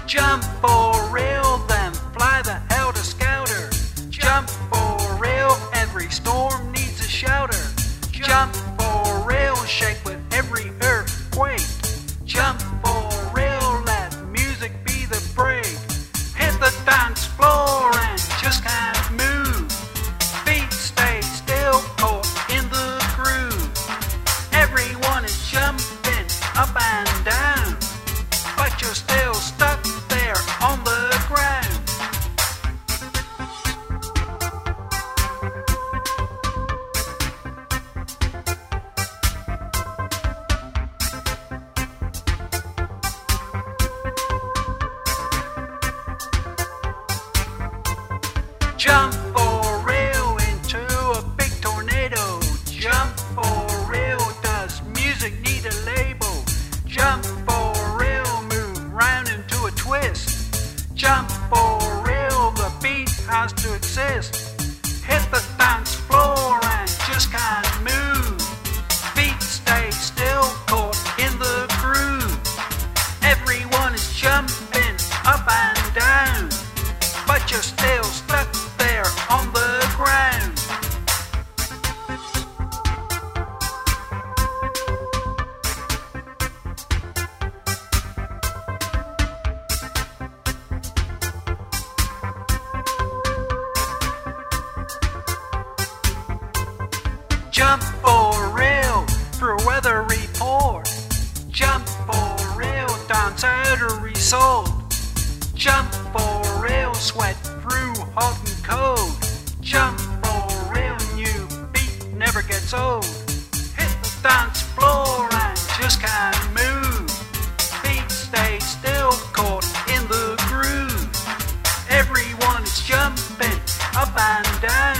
Jump for real, then fly the helter-skelter. Jump for real, every storm needs a shelter. Jump for real, shake with every earthquake. Jump for real, let music be the break. Hit the dance floor and just can't move. Feet stay still, caught in the groove. Everyone is jumping up and down, but you're still stuck there on the ground. Jump for real into a big tornado. Jump for real, does music need a label? Jump for real, move round into a twist. Jump for real, the beat has to exist. Hit the dance floor and just can't move. Feet stay still, caught in the groove. Everyone is jumping up and down, but you're still stuck there on the ground. Jump for real for a weather report. Jump for real, dance out a result. Jump for real, sweat through hot and cold. Jump for real, new beat never gets old. Hit the dance floor and just can't move. Feet stay still, caught in the groove. Everyone is jumping up and down,